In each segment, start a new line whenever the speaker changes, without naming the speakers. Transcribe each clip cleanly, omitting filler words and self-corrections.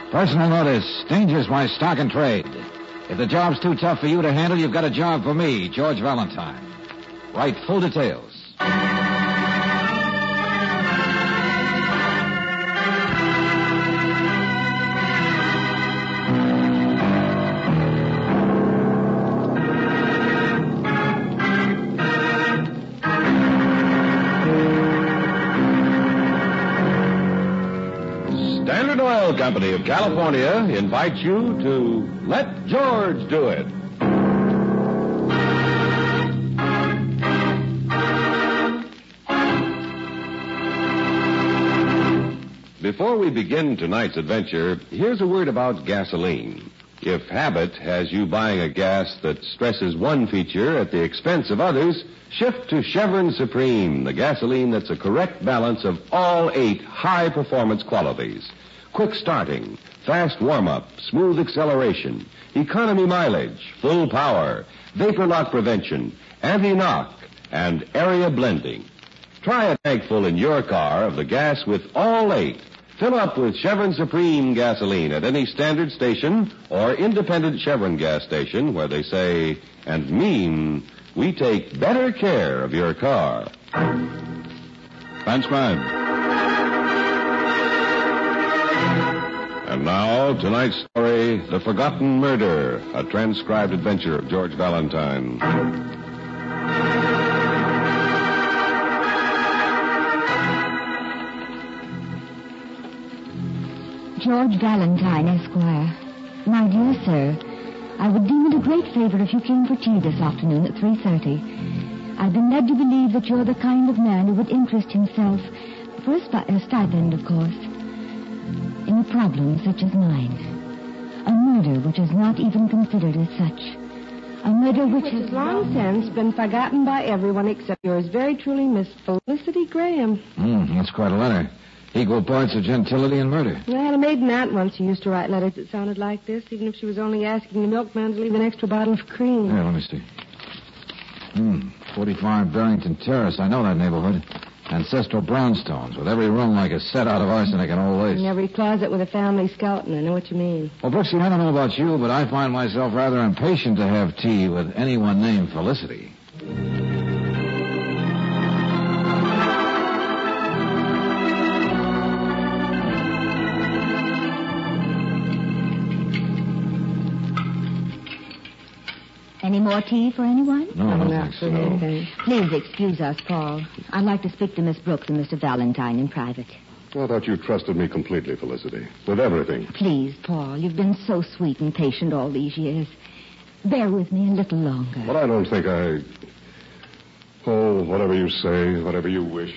Personal notice. Danger's my stock and trade. If the job's too tough for you to handle, you've got a job for me, George Valentine. Write full details.
Standard Oil Company of California invites you to Let George Do It. Before we begin tonight's adventure, here's a word about gasoline. If habit has you buying a gas that stresses one feature at the expense of others, shift to Chevron Supreme, the gasoline that's a correct balance of all 8 high-performance qualities. Quick starting, fast warm-up, smooth acceleration, economy mileage, full power, vapor lock prevention, anti-knock, and area blending. Try a tank full in your car of the gas with all 8. Fill up with Chevron Supreme gasoline at any standard station or independent Chevron gas station where they say and mean we take better care of your car. Transcribed. And now, tonight's story, The Forgotten Murder, a transcribed adventure of George Valentine.
George Valentine, Esquire. My dear sir, I would deem it a great favor if you came for tea this afternoon at 3:30. I've been led to believe that you're the kind of man who would interest himself, for a stipend, of course, in a problem such as mine. A murder which is not even considered as such. A murder which
has long since been forgotten by everyone except yours very truly, Miss Felicity Graham.
That's quite a letter. Equal parts of gentility and murder.
I had a maiden aunt once who used to write letters that sounded like this, even if she was only asking the milkman to leave an extra bottle of cream.
Here, let me see. 45 Barrington Terrace. I know that neighborhood. Ancestral brownstones, with every room like a set out of arsenic and old lace.
And every closet with a family skeleton. I know what you mean.
Well, Brooksy, I don't know about you, but I find myself rather impatient to have tea with anyone named Felicity.
Any more tea for anyone?
No, I don't think so.
Please excuse us, Paul. I'd like to speak to Miss Brooks and Mr. Valentine in private.
I thought you trusted me completely, Felicity, with everything.
Please, Paul, you've been so sweet and patient all these years. Bear with me a little longer.
But I don't think I... Oh, whatever you say, whatever you wish.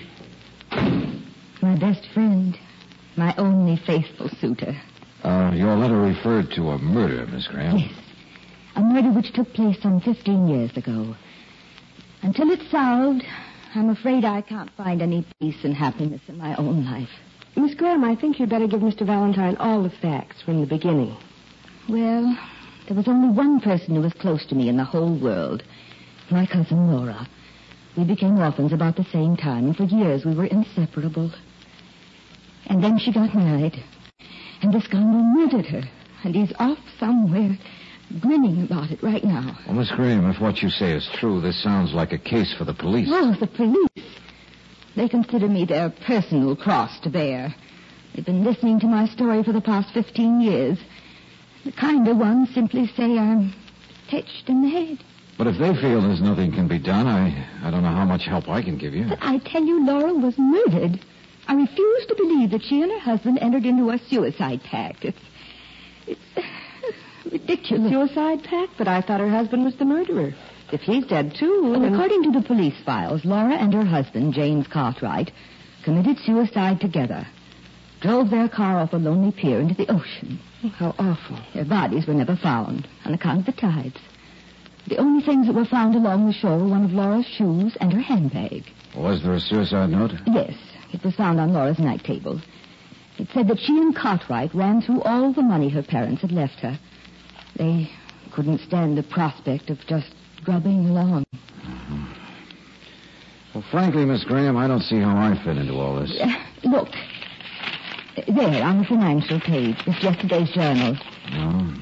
My best friend. My only faithful suitor.
Your letter referred to a murder, Miss Graham.
Yes. A murder which took place some 15 years ago. Until it's solved, I'm afraid I can't find any peace and happiness in my own life.
Miss Graham, I think you'd better give Mr. Valentine all the facts from the beginning.
Well, there was only one person who was close to me in the whole world. My cousin Laura. We became orphans about the same time, and for years we were inseparable. And then she got married. And the scoundrel murdered her. And he's off somewhere, grinning about it right now.
Well, Miss Graham, if what you say is true, this sounds like a case for the police.
Oh, the police. They consider me their personal cross to bear. They've been listening to my story for the past 15 years. The kinder ones simply say I'm pitched in the head.
But if they feel there's nothing can be done, I don't know how much help I can give you.
But I tell you, Laura was murdered. I refuse to believe that she and her husband entered into a suicide pact. It's ridiculous.
Suicide pact? But I thought her husband was the murderer. If he's dead, too...
Well, according to the police files, Laura and her husband, James Cartwright, committed suicide together. Drove their car off a lonely pier into the ocean.
Oh, how awful.
Their bodies were never found on account of the tides. The only things that were found along the shore were one of Laura's shoes and her handbag.
Was there a suicide note?
Yes. It was found on Laura's night table. It said that she and Cartwright ran through all the money her parents had left her. They couldn't stand the prospect of just grubbing along.
Mm-hmm. Well, frankly, Miss Graham, I don't see how I fit into all this.
Look, There, on the financial page. It's yesterday's journal.
No.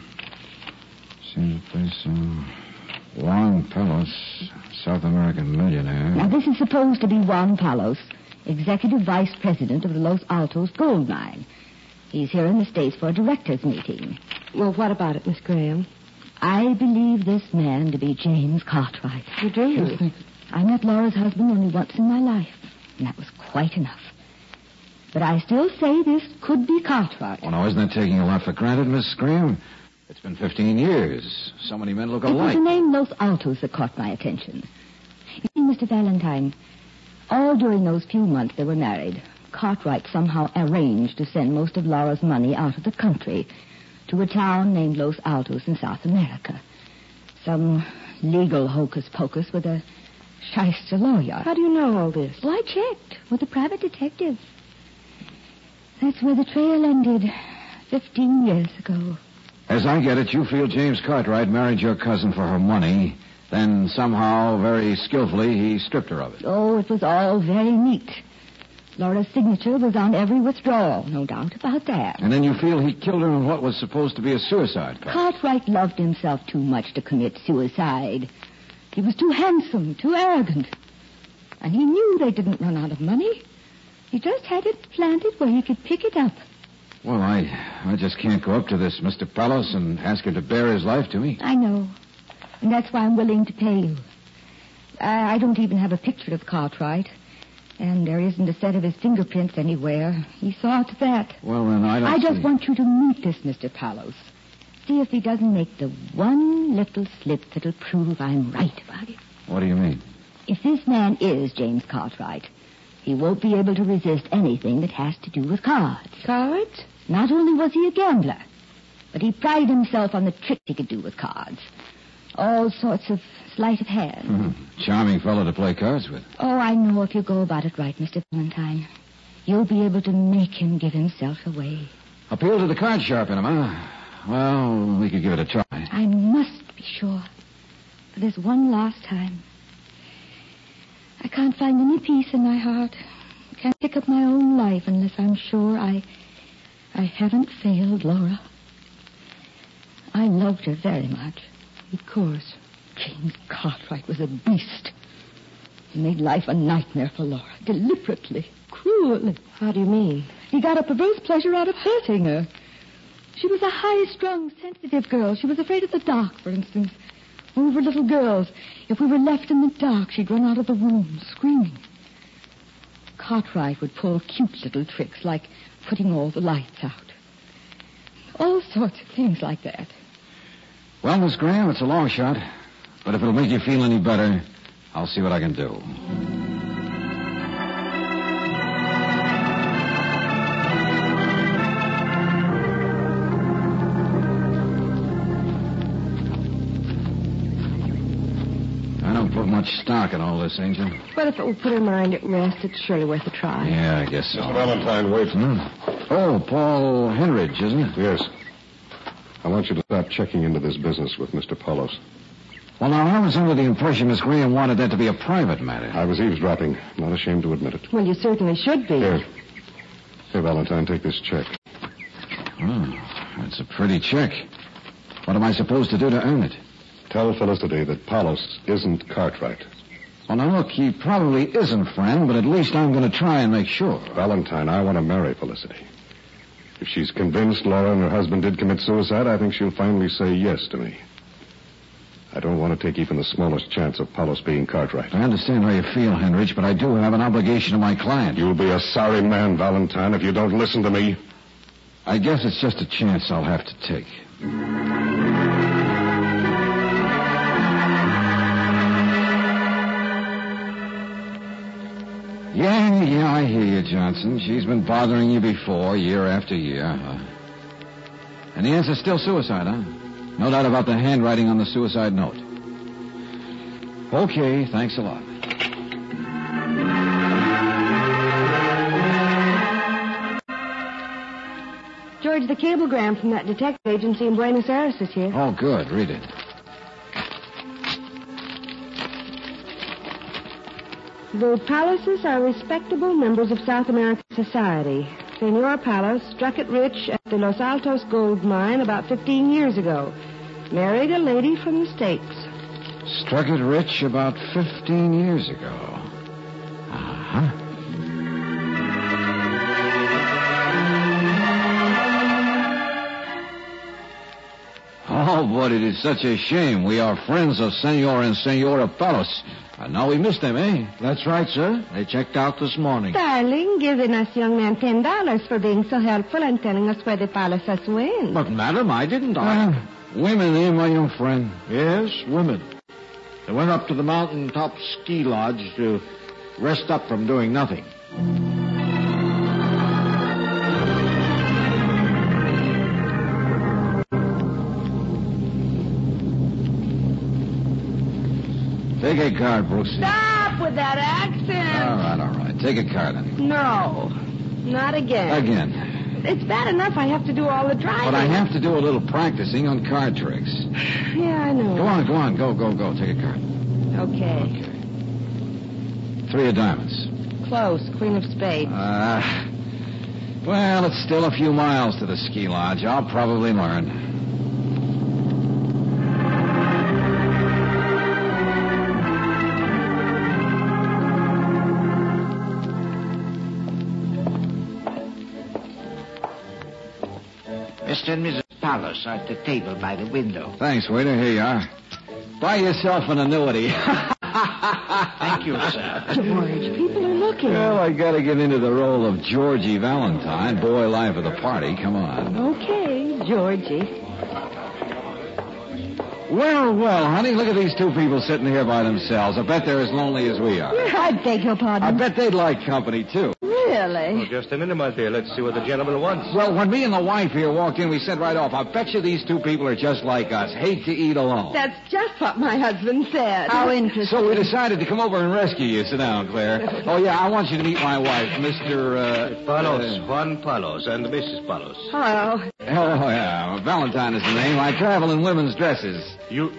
See the place, Juan Palos, South American millionaire.
Now, this is supposed to be Juan Palos, executive vice president of the Los Altos gold mine. He's here in the States for a directors' meeting.
Well, what about it, Miss Graham?
I believe this man to be James Cartwright.
You do?
I met Laura's husband only once in my life, and that was quite enough. But I still say this could be Cartwright.
Well, now, isn't that taking a lot for granted, Miss Graham? It's been 15 years. So many men look
It was
alike.
the name Los Altos that caught my attention. You see, Mr. Valentine, all during those few months they were married, Cartwright somehow arranged to send most of Laura's money out of the country to a town named Los Altos in South America. Some legal hocus-pocus with a shyster lawyer.
How do you know all this?
Well, I checked with a private detective. That's where the trail ended 15 years ago.
As I get it, you feel James Cartwright married your cousin for her money, then somehow, very skillfully, he stripped her of it.
Oh, it was all very neat. Laura's signature was on every withdrawal, no doubt about that.
And then you feel he killed her in what was supposed to be a suicide pact.
Cartwright loved himself too much to commit suicide. He was too handsome, too arrogant. And he knew they didn't run out of money. He just had it planted where he could pick it up.
Well, I just can't go up to this Mr. Palos and ask him to bare his life to me.
I know. And that's why I'm willing to pay you. I don't even have a picture of Cartwright. And there isn't a set of his fingerprints anywhere. He saw to that.
Well, then I
just want you to meet this Mr. Palos. See if he doesn't make the one little slip that'll prove I'm right about it.
What do you mean?
If this man is James Cartwright, he won't be able to resist anything that has to do with cards.
Cards?
Not only was he a gambler, but he prided himself on the tricks he could do with cards. All sorts of sleight of hand.
Charming fellow to play cards with.
Oh, I know if you go about it right, Mr. Valentine. You'll be able to make him give himself away.
Appeal to the card sharp in him, huh? Well, we could give it a try.
I must be sure. For this one last time. I can't find any peace in my heart. I can't pick up my own life unless I'm sure I haven't failed Laura. I loved her very much.
Of course.
James Cartwright was a beast. He made life a nightmare for Laura, deliberately, cruelly.
How do you mean?
He got a perverse pleasure out of hurting her. She was a high-strung, sensitive girl. She was afraid of the dark, for instance. When we were little girls, if we were left in the dark, she'd run out of the room, screaming. Cartwright would pull cute little tricks, like putting all the lights out. All sorts of things like that.
Well, Miss Graham, it's a long shot. But if it'll make you feel any better, I'll see what I can do. I don't put much stock in all this, Angel.
But if it will put her mind at rest, it's surely worth a try.
Yeah, I guess so.
Mr. Valentine, wait.
Oh, Paul Henridge, isn't it?
Yes. I want you to start checking into this business with Mr. Palos.
Well, now, I was under the impression Miss Graham wanted that to be a private matter.
I was eavesdropping. Not ashamed to admit it.
Well, you certainly should be.
Here, Valentine, take this check.
Oh, that's a pretty check. What am I supposed to do to earn it?
Tell Felicity that Palos isn't Cartwright.
Well, now, look, he probably isn't, friend, but at least I'm going to try and make sure.
Valentine, I want to marry Felicity. If she's convinced Laura and her husband did commit suicide, I think she'll finally say yes to me. I don't want to take even the smallest chance of Palos being Cartwright.
I understand how you feel, Henrich, but I do have an obligation to my client.
You'll be a sorry man, Valentine, if you don't listen to me.
I guess it's just a chance I'll have to take. Yeah, I hear you, Johnson. She's been bothering you before, year after year. And the answer's still suicide, huh? No doubt about the handwriting on the suicide note. Okay, thanks a lot.
George, the cablegram from that detective agency in Buenos Aires is here.
Oh, good. Read it.
The Paloses are respectable members of South American society. Senor Palos struck it rich at the Los Altos gold mine about 15 years ago. Married a lady from the States.
Struck it rich about 15 years ago. Uh-huh. Oh, but it is such a shame. We are friends of Senor and Senora Palos. And now we miss them, eh?
That's right, sir. They checked out this morning.
Darling, giving us young man $10 for being so helpful and telling us where the Palosas went.
But, madam, I didn't.
Women, eh, my young friend?
Yes, women. They went up to the mountaintop ski lodge to rest up from doing nothing.
Take a card, Brooks.
Stop with that accent.
All right. Take a card, honey.
No, not again.
Again.
It's bad enough I have to do all the driving.
But I have to do a little practicing on card tricks.
Yeah, I know.
Go on. Go. Take a card.
Okay.
3 of diamonds.
Close. Queen of spades.
Well, it's still a few miles to the ski lodge. I'll probably learn.
Mr. and Mrs. Palos are at the table by the window.
Thanks, waiter. Here you are. Buy yourself an annuity.
Thank you, sir.
George, people are looking.
Well, I gotta get into the role of Georgie Valentine, boy life of the party. Come on.
Okay, Georgie.
Well, honey, look at these 2 people sitting here by themselves. I bet they're as lonely as we are.
I beg your pardon.
I bet they'd like company, too.
Really?
Just a minute, my dear. Let's see what the gentleman wants.
Well, when me and the wife here walked in, we said right off, I bet you these 2 people are just like us. Hate to eat alone.
That's just what my husband said.
How interesting.
So we decided to come over and rescue you. Sit down, Claire. Oh, yeah, I want you to meet my wife, Mr.
Palos, Juan Palos, and Mrs. Palos.
Hello.
Oh, yeah, Valentine is the name. I travel in women's dresses.
You...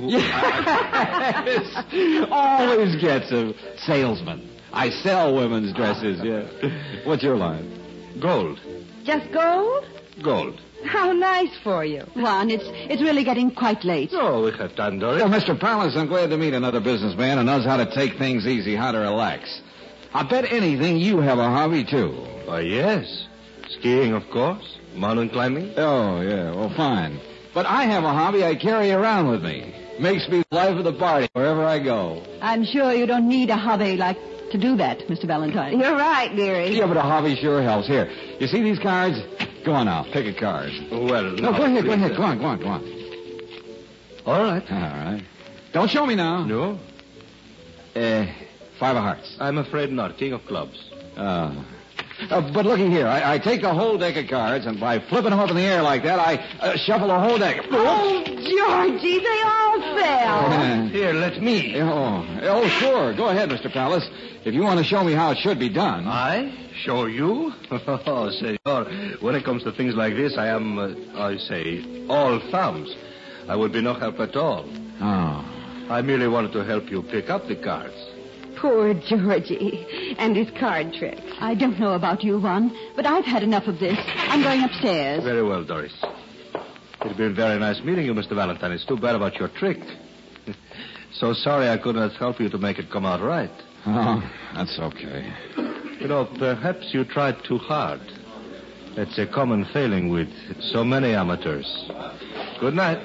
Yes. Always gets a salesman. I sell women's dresses, yeah. What's your line?
Gold.
Just gold?
Gold.
How nice for you.
Juan, it's really getting quite late.
Oh, we have time, Doris.
Well, Mr. Palos, I'm glad to meet another businessman who knows how to take things easy, how to relax. I bet anything you have a hobby, too.
Why, yes. Skiing, of course. Mountain climbing.
Oh, yeah, well, fine. But I have a hobby I carry around with me. Makes me the life of the party wherever I go.
I'm sure you don't need a hobby like to do that, Mr. Valentine.
You're right, dearie.
Yeah, but a hobby sure helps. Here, you see these cards? Go on now, pick a card.
Well,
No, go ahead. Go on.
All right.
All right. Don't show me now.
No,
5 of hearts.
I'm afraid not. King of clubs.
But looky here. I take a whole deck of cards, and by flipping them up in the air like that, I shuffle a whole deck.
Oh, Georgie, they all fell.
Here, let me.
Oh, sure. Go ahead, Mr. Palos. If you want to show me how it should be done.
I? Show you? Oh, senor, when it comes to things like this, I am, all thumbs. I would be no help at all.
Oh.
I merely wanted to help you pick up the cards.
Poor Georgie and his card tricks.
I don't know about you, Juan, but I've had enough of this. I'm going upstairs.
Very well, Doris. It's been very nice meeting you, Mr. Valentine. It's too bad about your trick. So sorry I could not help you to make it come out right.
Oh, that's okay.
You know, perhaps you tried too hard. That's a common failing with so many amateurs. Good night.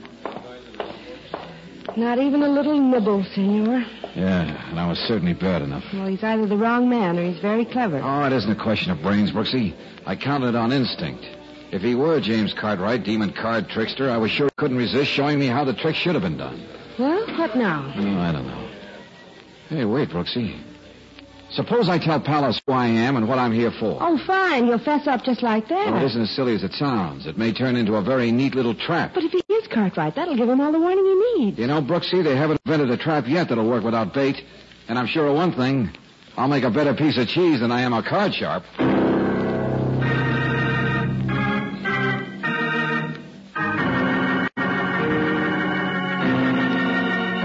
Not even a little nibble, senor.
Yeah, and I was certainly bad enough.
Well, he's either the wrong man or he's very clever.
Oh, it isn't a question of brains, Brooksy. I counted on instinct. If he were James Cartwright, demon card trickster, I was sure he couldn't resist showing me how the trick should have been done.
Well, what now?
Oh, I don't know. Hey, wait, Brooksy. Suppose I tell Palos who I am and what I'm here for.
Oh, fine. You'll fess up just like that.
Well, it isn't as silly as it sounds. It may turn into a very neat little trap.
But if he is Cartwright, that'll give him all the warning he needs.
You know, Brooksy, they haven't invented a trap yet that'll work without bait. And I'm sure of one thing. I'll make a better piece of cheese than I am a card sharp.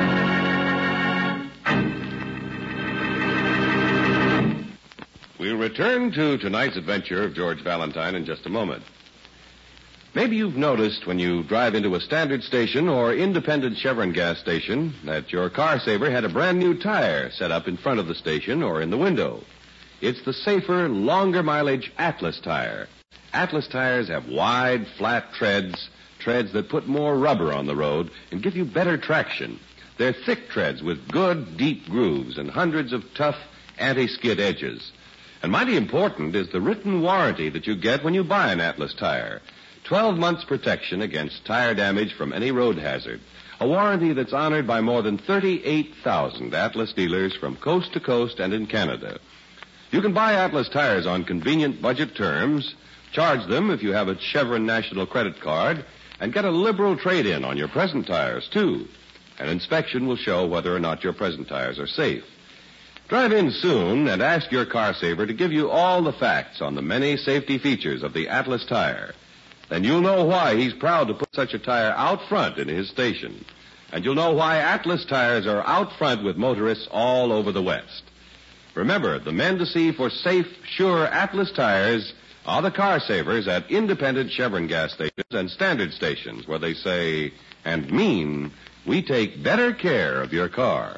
We'll
return to tonight's adventure of George Valentine in just a moment. Maybe you've noticed when you drive into a standard station or independent Chevron gas station that your car saver had a brand new tire set up in front of the station or in the window. It's the safer, longer mileage Atlas tire. Atlas tires have wide, flat treads that put more rubber on the road and give you better traction. They're thick treads with good, deep grooves and hundreds of tough anti-skid edges. And mighty important is the written warranty that you get when you buy an Atlas tire. 12 months protection against tire damage from any road hazard. A warranty that's honored by more than 38,000 Atlas dealers from coast to coast and in Canada. You can buy Atlas tires on convenient budget terms, charge them if you have a Chevron National Credit Card, and get a liberal trade-in on your present tires, too. An inspection will show whether or not your present tires are safe. Drive in soon and ask your car saver to give you all the facts on the many safety features of the Atlas tire. Then you'll know why he's proud to put such a tire out front in his station. And you'll know why Atlas tires are out front with motorists all over the West. Remember, the men to see for safe, sure Atlas tires are the car savers at independent Chevron gas stations and standard stations where they say and mean, we take better care of your car.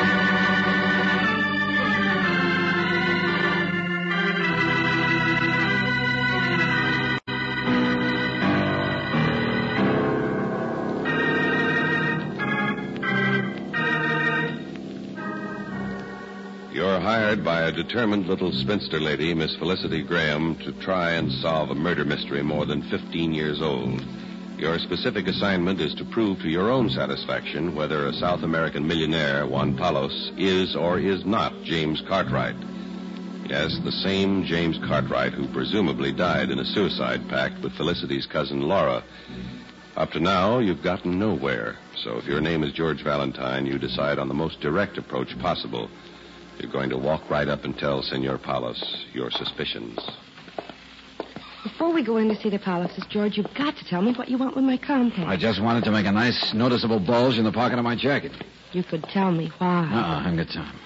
You're hired by a determined little spinster lady, Miss Felicity Graham, to try and solve a murder mystery more than 15 years old. Your specific assignment is to prove to your own satisfaction whether a South American millionaire, Juan Palos, is or is not James Cartwright. Yes, the same James Cartwright who presumably died in a suicide pact with Felicity's cousin Laura. Up to now, you've gotten nowhere. So if your name is George Valentine, you decide on the most direct approach possible. You're going to walk right up and tell Senor Palos your suspicions.
Before we go in to see the Palaces, George, you've got to tell me what you want with my compact.
I just wanted to make a nice, noticeable bulge in the pocket of my jacket.
You could tell me why.
I haven't got time.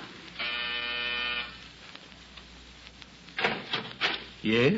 Yeah?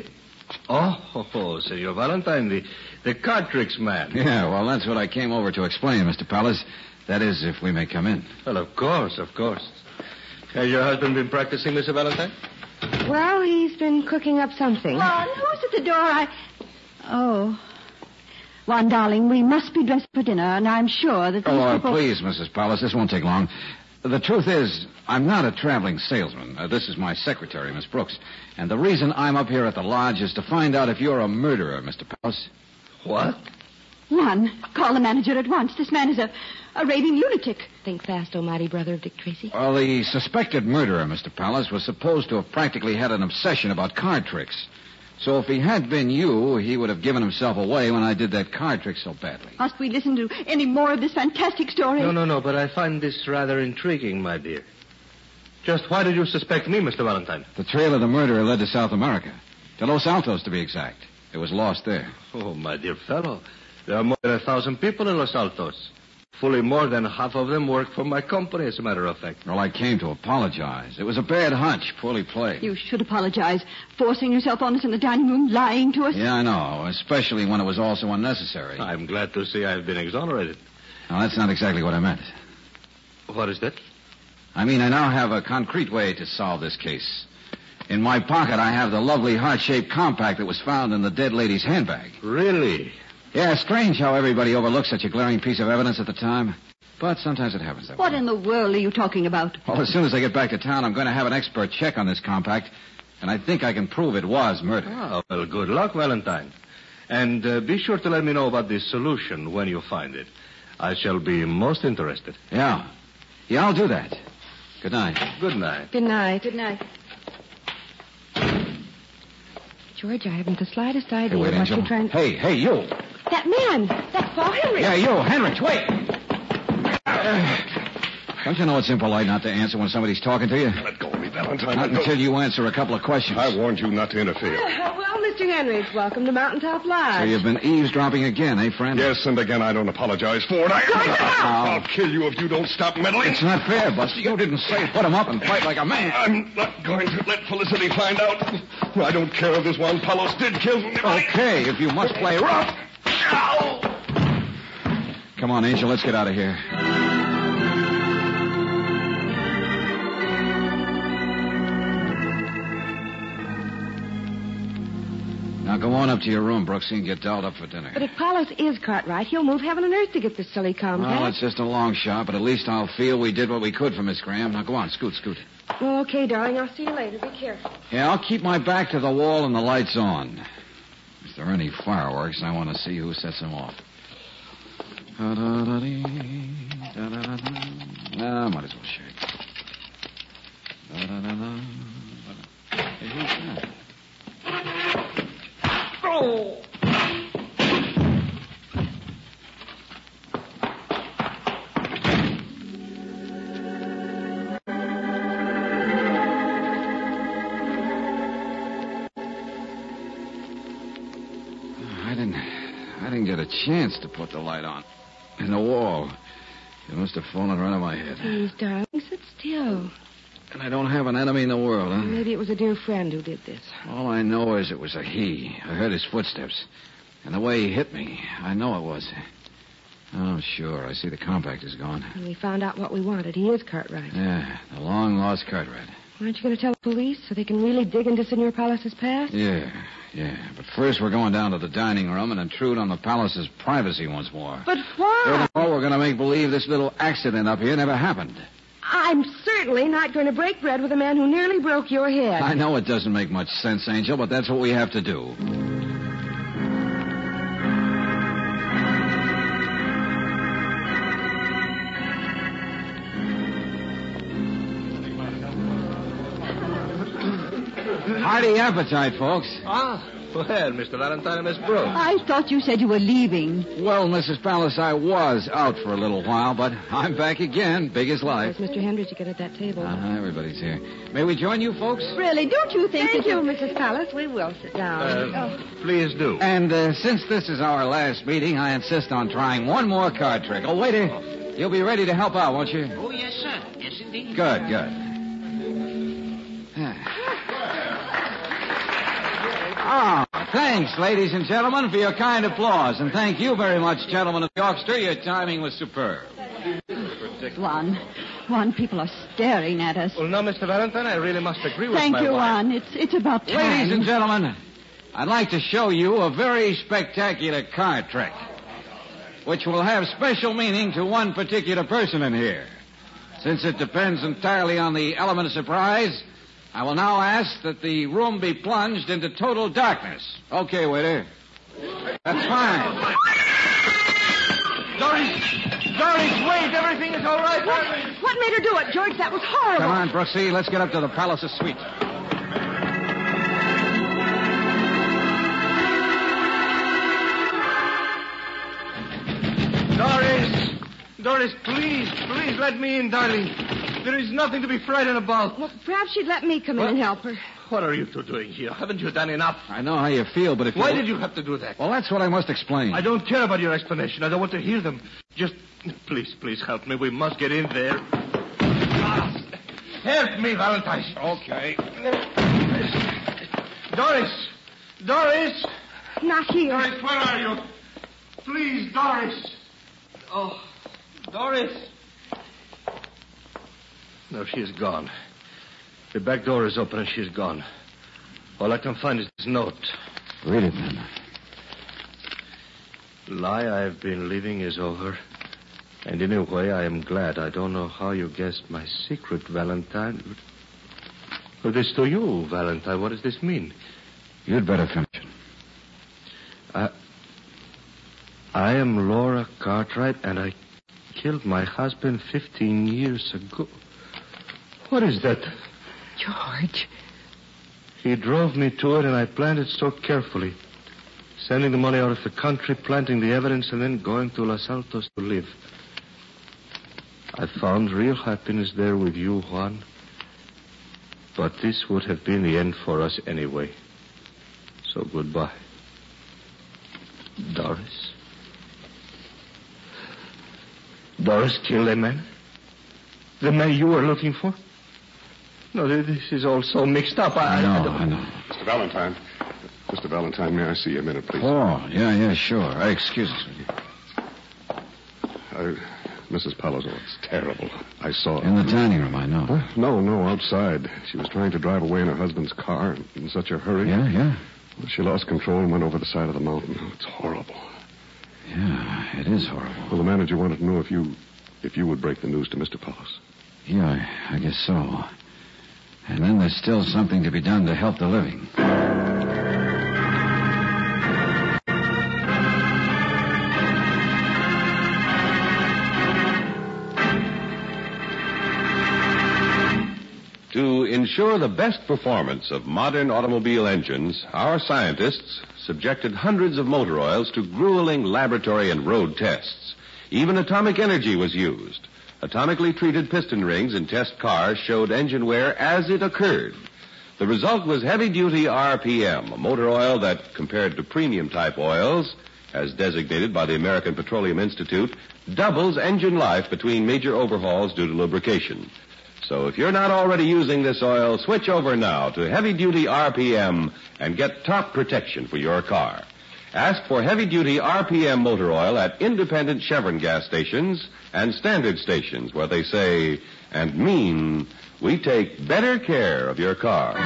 Oh, Senor Valentine, the card tricks man.
Yeah, well, that's what I came over to explain, Mr. Palos. That is, if we may come in.
Well, of course. Has your husband been practicing, Mr. Valentine?
Well, he's been cooking up something.
Juan, who's at the door? Oh. Juan, darling, we must be dressed for dinner, and I'm sure that these people...
Please, Mrs. Palos, this won't take long. The truth is, I'm not a traveling salesman. This is my secretary, Miss Brooks. And the reason I'm up here at the lodge is to find out if you're a murderer, Mr. Palos.
What?
Juan, call the manager at once. This man is a raving lunatic.
Think fast, oh mighty brother of Dick Tracy.
Well, the suspected murderer, Mr. Palos, was supposed to have practically had an obsession about card tricks. So if he had been you, he would have given himself away when I did that card trick so badly.
Must we listen to any more of this fantastic story?
No, but I find this rather intriguing, my dear. Just why did you suspect me, Mr. Valentine?
The trail of the murderer led to South America. To Los Altos, to be exact. It was lost there.
Oh, my dear fellow. There are more than 1,000 people in Los Altos. Fully more than half of them work for my company, as a matter of fact.
Well, I came to apologize. It was a bad hunch, poorly played.
You should apologize. Forcing yourself on us in the dining room, lying to us.
Yeah, I know, especially when it was all so unnecessary.
I'm glad to see I've been exonerated.
Now, that's not exactly what I meant.
What is that?
I mean, I now have a concrete way to solve this case. In my pocket, I have the lovely heart-shaped compact that was found in the dead lady's handbag.
Really?
Yeah, strange how everybody overlooks such a glaring piece of evidence at the time. But sometimes it happens that way.
What in the world are you talking about?
Well, as soon as I get back to town, I'm going to have an expert check on this compact, and I think I can prove it was murder.
Oh, well, good luck, Valentine. And be sure to let me know about the solution when you find it. I shall be most interested.
Yeah, I'll do that. Good night.
Good night.
Good night.
Good night.
George, I haven't the slightest idea
Hey, wait,
what
Angel.
you're trying...
Hey, you.
That man! That's Paul Henry!
Yeah, you. Henrich, wait. Don't you know it's impolite not to answer when somebody's talking to you?
Let go of me, Valentine.
Not until you answer a couple of questions.
I warned you not to interfere.
Well, Mr. Mr. Henrich. Welcome to Mountaintop Lodge.
So you've been eavesdropping again, eh, friend?
Yes, and again, I don't apologize for it. I'll kill you if you don't stop meddling.
It's not fair, Buster. You didn't say put him up and fight like a man.
I'm not going to let Felicity find out. I don't care if this Juan Palos did kill me.
Okay, if you must play rough.
Ow!
Come on, Angel, let's get out of here. Now go on up to your room, Brooksy, and get dolled up for dinner.
But if Palos is Cartwright, he'll move heaven and earth to get this silly compact.
Well, it's just a long shot, but at least I'll feel we did what we could for Miss Graham. Now go on, scoot.
Oh, okay, darling. I'll see you later. Be careful.
Yeah, I'll keep my back to the wall and the lights on. If there are any fireworks, I want to see who sets them off. Might as well shake. Hey, who's that?
Oh!
I didn't get a chance to put the light on. In the wall. It must have fallen right on my head.
Please, darling, sit still.
And I don't have an enemy in the world, huh?
Maybe it was a dear friend who did this.
All I know is it was a he. I heard his footsteps. And the way he hit me, I know it was. Oh, sure. I see the compact is gone.
And we found out what we wanted. He is Cartwright.
Yeah, the long-lost Cartwright.
Aren't you going to tell the police so they can really dig into Senor Palos' past?
Yeah. But first we're going down to the dining room and intrude on the palace's privacy once more.
But why?
Furthermore, we're going to make believe this little accident up here never happened.
I'm certainly not going to break bread with a man who nearly broke your head.
I know it doesn't make much sense, Angel, but that's what we have to do. Hearty appetite, folks.
Well, Mr. Valentine and Miss Brooks.
I thought you said you were leaving.
Well, Mrs. Pallas, I was out for a little while, but I'm back again, big as life.
There's Mr. Hendricks again at that table.
Everybody's here. May we join you, folks?
Really, don't you think
Thank you, Mrs. Pallas. We will sit down.
Please do.
And since this is our last meeting, I insist on trying one more card trick. Oh, waiter, you'll be ready to help out, won't you?
Oh, yes, sir. Yes, indeed.
Good. Ah, thanks, ladies and gentlemen, for your kind applause. And thank you very much, gentlemen of the orchestra. Your timing was superb.
Juan, people are staring at us.
Well, now, Mr. Valentine, I really must agree with
Thank
my
you,
wife.
Juan. It's about time.
Ladies and gentlemen, I'd like to show you a very spectacular card trick, which will have special meaning to one particular person in here. Since it depends entirely on the element of surprise, I will now ask that the room be plunged into total darkness. Okay, waiter. That's fine.
Doris, wait. Everything is all right.
What made her do it, George? That was horrible.
Come on, Brooksy. Let's get up to the Palace's suite.
Doris, please let me in, darling. There is nothing to be frightened about.
Well, perhaps she'd let me come in and help her.
What are you two doing here? Haven't you done enough?
I know how you feel, but if
Why did you have to do that?
Well, that's what I must explain.
I don't care about your explanation. I don't want to hear them. Just, please help me. We must get in there. Help me, Valentine.
Okay.
Doris!
Not here.
Doris, where are you? Please, Doris. Oh, Doris. No, she is gone. The back door is open and she's gone. All I can find is this note.
Read it, then.
Lie I've been living is over. And in a way, I am glad. I don't know how you guessed my secret, Valentine. Well, this to you, Valentine. What does this mean?
You'd better finish it.
I am Laura Cartwright, and I killed my husband 15 years ago. What is that?
George.
He drove me to it, and I planned it so carefully. Sending the money out of the country, planting the evidence, and then going to Los Altos to live. I found real happiness there with you, Juan. But this would have been the end for us anyway. So goodbye. Doris. Doris killed a man? The man you were looking for? No, this is all so mixed up.
I know.
Mr. Valentine. Mr. Valentine, may I see you a minute, please?
Oh, yeah, sure. Excuse us.
Mrs. Palos, it's terrible. I saw her.
In the dining room, I know.
No, outside. She was trying to drive away in her husband's car in such a hurry.
Yeah.
She lost control and went over the side of the mountain. Oh, it's horrible.
Yeah, it is horrible.
Well, the manager wanted to know if you would break the news to Mr. Palos.
Yeah, I guess so. And then there's still something to be done to help the living.
To ensure the best performance of modern automobile engines, our scientists subjected hundreds of motor oils to grueling laboratory and road tests. Even atomic energy was used. Atomically treated piston rings in test cars showed engine wear as it occurred. The result was heavy-duty RPM, a motor oil that, compared to premium-type oils, as designated by the American Petroleum Institute, doubles engine life between major overhauls due to lubrication. So if you're not already using this oil, switch over now to heavy-duty RPM and get top protection for your car. Ask for heavy-duty RPM motor oil at independent Chevron gas stations and standard stations where they say and mean, we take better care of your car.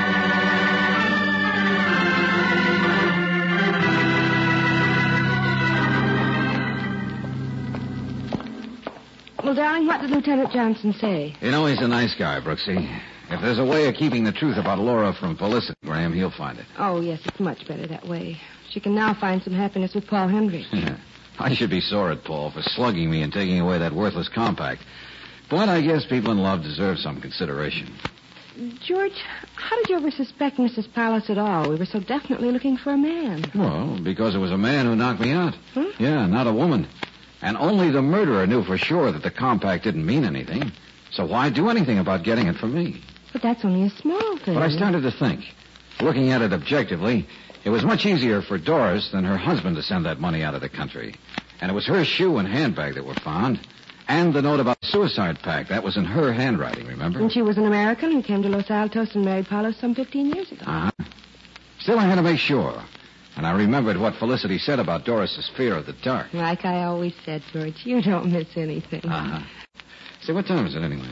Well, darling, what did Lieutenant Johnson say?
You know, he's a nice guy, Brooksy. If there's a way of keeping the truth about Laura from Felicity, Graham, he'll find it.
Oh, yes, it's much better that way. She can now find some happiness with Paul Hendricks.
I should be sore at Paul for slugging me and taking away that worthless compact. But I guess people in love deserve some consideration.
George, how did you ever suspect Mrs. Palos at all? We were so definitely looking for a man.
Well, because it was a man who knocked me out.
Huh?
Yeah, not a woman. And only the murderer knew for sure that the compact didn't mean anything. So why do anything about getting it from me?
But that's only a small thing.
But I started to think. Looking at it objectively, it was much easier for Doris than her husband to send that money out of the country. And it was her shoe and handbag that were found. And the note about the suicide pact. That was in her handwriting, remember?
And she was an American who came to Los Altos and married Palos some 15 years ago.
Uh-huh. Still, I had to make sure. And I remembered what Felicity said about Doris's fear of the dark.
Like I always said, George, you don't miss anything.
Uh-huh. Say, what time is it anyway?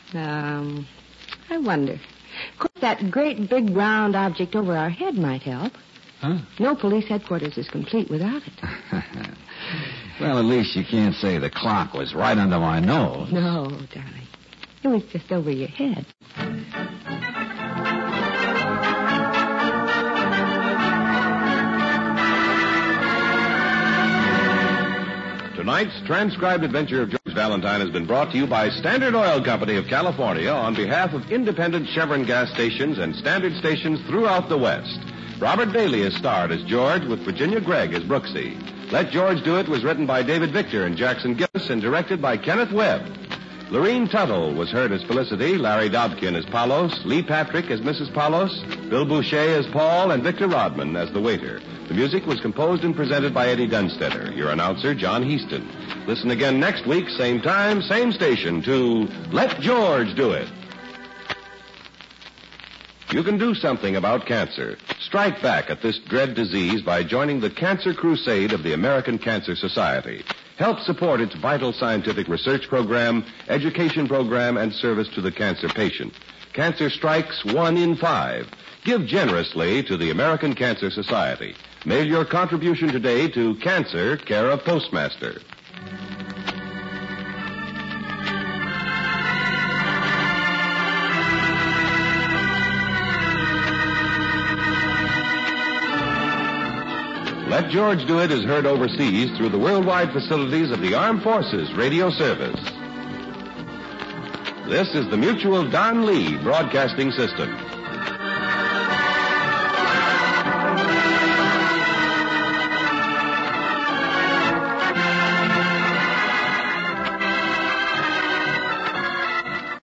I wonder. Of course, that great big round object over our head might help.
Huh?
No police headquarters is complete without it.
Well, at least you can't say the clock was right under my nose.
No, darling. It was just over your head.
Tonight's transcribed adventure of George Valentine has been brought to you by Standard Oil Company of California on behalf of independent Chevron gas stations and standard stations throughout the West. Robert Bailey is starred as George with Virginia Gregg as Brooksy. Let George Do It was written by David Victor and Jackson Gillis and directed by Kenneth Webb. Lorene Tuttle was heard as Felicity, Larry Dobkin as Palos, Lee Patrick as Mrs. Palos, Bill Boucher as Paul, and Victor Rodman as the waiter. The music was composed and presented by Eddie Dunstetter. Your announcer, John Heaston. Listen again next week, same time, same station, to Let George Do It. You can do something about cancer. Strike back at this dread disease by joining the Cancer Crusade of the American Cancer Society. Help support its vital scientific research program, education program, and service to the cancer patient. Cancer strikes 1 in 5. Give generously to the American Cancer Society. Mail your contribution today to Cancer, care of Postmaster. Let George Do It is heard overseas through the worldwide facilities of the Armed Forces Radio Service. This is the Mutual Don Lee Broadcasting System.